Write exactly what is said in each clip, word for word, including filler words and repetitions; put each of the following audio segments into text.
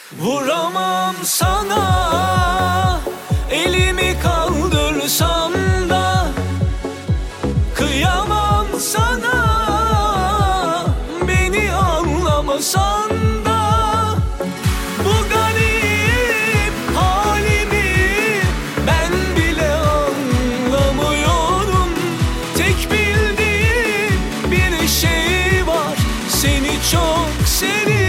Vuramam sana, elimi kaldırsam da kıyamam sana, beni anlamasan da. Bu garip halimi ben bile anlamıyorum. Tek bildiğim bir şey var, seni çok seviyorum.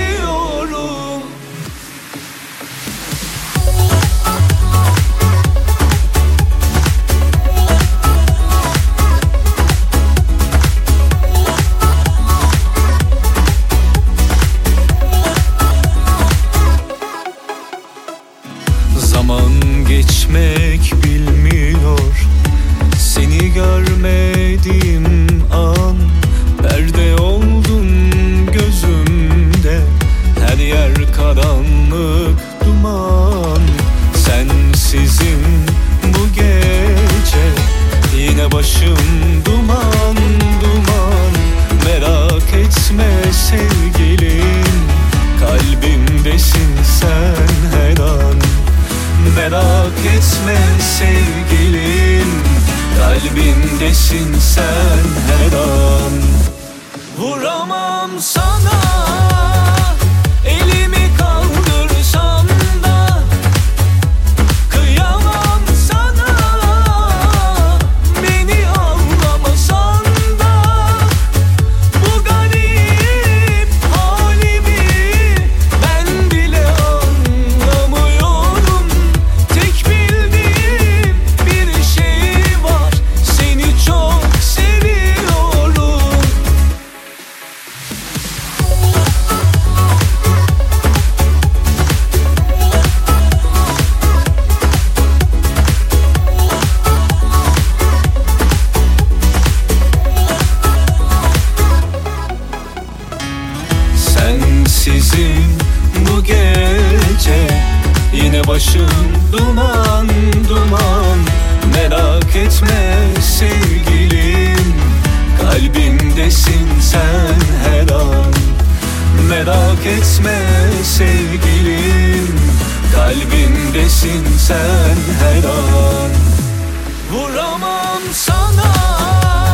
Zaman geçmek bilmiyor, seni görmediğim an perde oldun gözümde. Her yer karanlık duman, sensizim bu gece. Yine başım duman duman. Merak etme sevgilim, kalbimdesin sen her an. Merak etme sevgilim, kalbimdesin sen her an. Vuramam sana, elimi kaldırsam da kıyamam sana, beni anlamasan da. Bu garip halimi ben bile anlamıyorum. Tek bildiğim bir şey var, seni çok seviyorum. Sensizim bu gece, yine başım duman duman. Merak etme sevgilim, kalbimdesin sen her an. Merak etme sevgilim, kalbimdesin sen her an. Vuramam sana,